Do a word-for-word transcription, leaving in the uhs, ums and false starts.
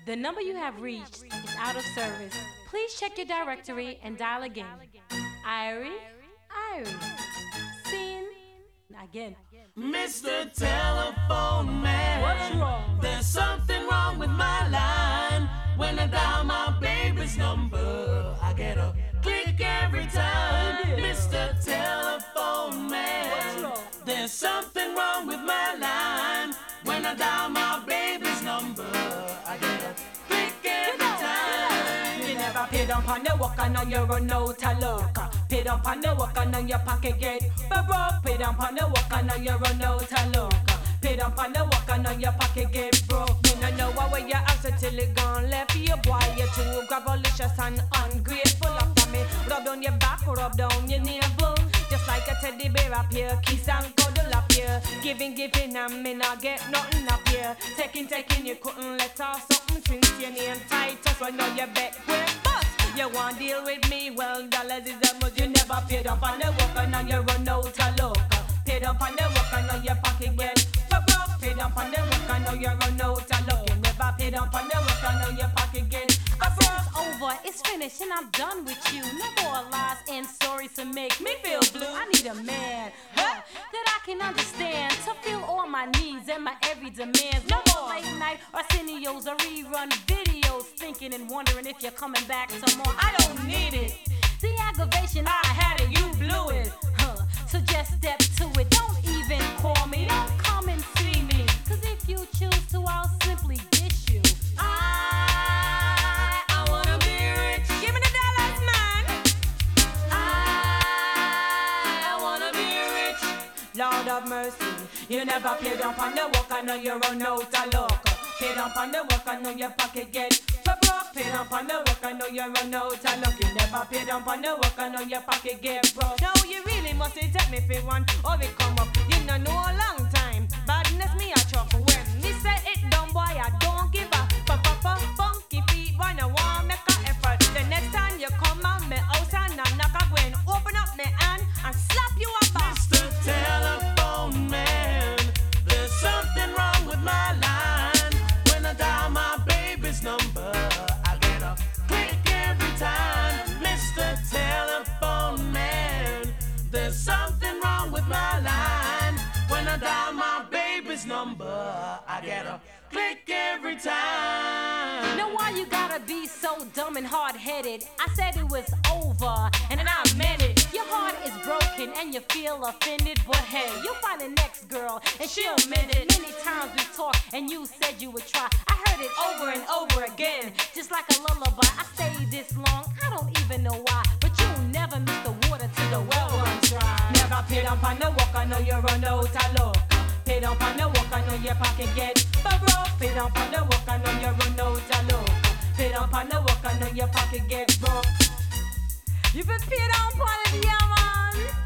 The number you have reached is out of service. Please check your directory and dial again. Irie, Irie, scene again. Mister Telephone Man, What's wrong? There's something wrong with my line. When I dial my baby's number, I get a click every time. Mister Telephone Man, What's wrong? There's something wrong with my line. When I dial my baby's number, I get a click every time. You never paid up on the work and now you're run out of luck. Paid up on the work and now your pocket get broke. Paid up on the work and now you run out of luck. Paid up on the work and now your pocket get broke. Me no know what way you answer till it gone left you, boy. You're too gravelicious and ungrateful. After me, rub down your back, rub down your navel. Just like a teddy bear up here, kiss and cuddle up here. Giving, giving, and me not get nothing up here. Taking, taking, you couldn't let off something since your name Titus. So now you bet we're bust. You want deal with me? Well, dollars is a must. You never paid up on the work and now you run out of luck. Paid up on the work and now your pocket get for broke. Paid up on the work and now you run out of luck. You never paid up on the work and now your pocket get for broke. It's over, it's finished, and I'm done with you. No more lies and stories to make me feel blue. I need a man huh, that I can understand, to feel all my needs and my every demands. No more late night Arsenio's or rerun videos, thinking and wondering if you're coming back some more. I don't need it. The aggravation I had it, you blew it. Huh. So just step to it. Don't even call me. Don't come and see me. Cause if you choose to, I'll simply dish you. I, I wanna be rich. Give me the dollars, man. I, I wanna be rich. Lord of mercy, you never paid up on the work and now you run out of luck. Paid up on the work and now your pocket get for broke. Paid up on the work and now you run out of luck. You never paid up on the work and now your pocket get broke. Now you really must take me for one or it come up. You know no a long time. Badness me a chop when me say it done, boy I don't give a fa fa fa funky feet. Boy no want make a effort. The next time you come out me house and I knock a gwen, open up me hand and slap you a back. Mister Telephone Man, there's something wrong with my line. When I dial my baby's number, I get a click every time. Mister Telephone Man, there's something wrong with my line. When I dial my baby's number, I get a click every time. Know why you gotta be so dumb and hard-headed? I said it was over, and then I meant it. Your heart is broken and you feel offended, but hey, you'll find the next girl and she'll mend it. Many times we talked and you said you would try. I heard it over and over again, just like a lullaby. I stayed this long, I don't even know why, but you'll never miss the water till the well runs dry. Never paid up on the work, I know you run out of luck. Paid up on the work, I know your pocket get for broke. Paid up on the work, I know you run out of luck. Paid up on the work, I know your pocket get broke. You been paid up on it, yeah man.